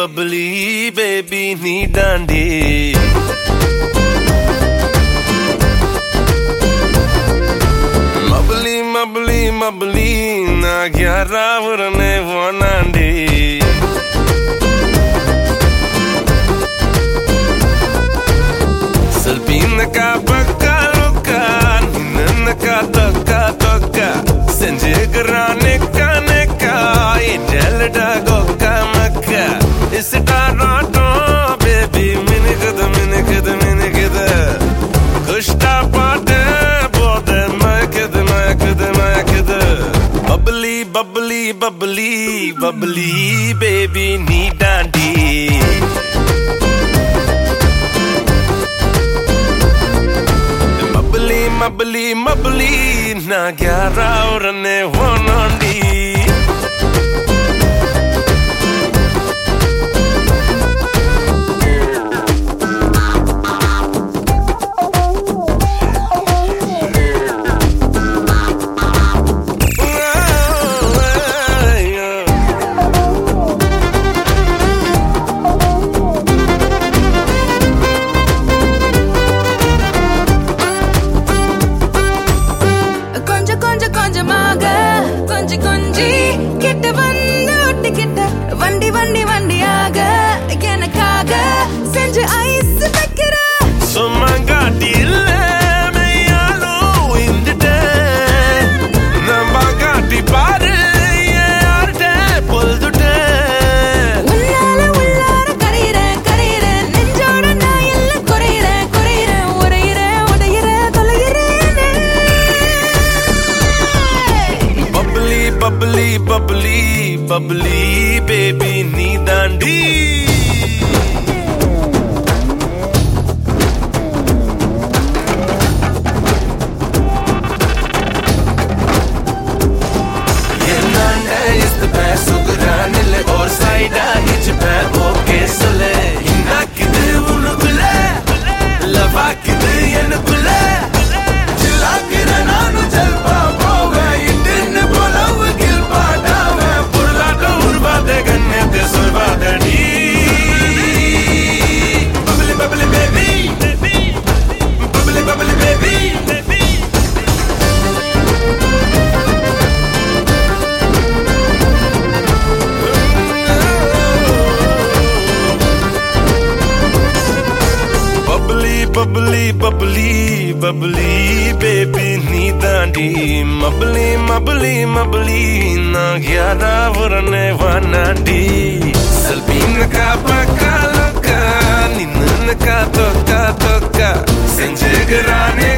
bubbly baby nee dandi bubbly na gyara urne vanandi salpina ka bakka loka ninna ka tokka senje garane ka idelda gokka makka isita rato baby minigada kushta paate bode makada bubbly baby nee dandi bubbly na gyara urne vanandi வண்டியாக எனக்காக செஞ்சு ice வைக்கிற சும்மாங்காட்டி இல்ல மெய்யாலோ இந்துட்டேன் நம்பாங்காட்டி பாரு யார்கிட்ட பொழுதுட்டேன் உள்ளார கரையிற நெஞ்சோட நான் எல்லாம் குறையிற உடையிற தொலைகிறேன் bubbly baby nee dandi yenna is the best sugaranile or side hitch pe okay sole inakide unukule lavakide yenukule chilakira nanu jalpa pove inne bolav gilpa dave purlata urbade ganne te solvadadi bubbly baby bubbly baby nee dandi bubbly na gyara urne vanandi salpina ka bakka loka ninna ka tokka senje garane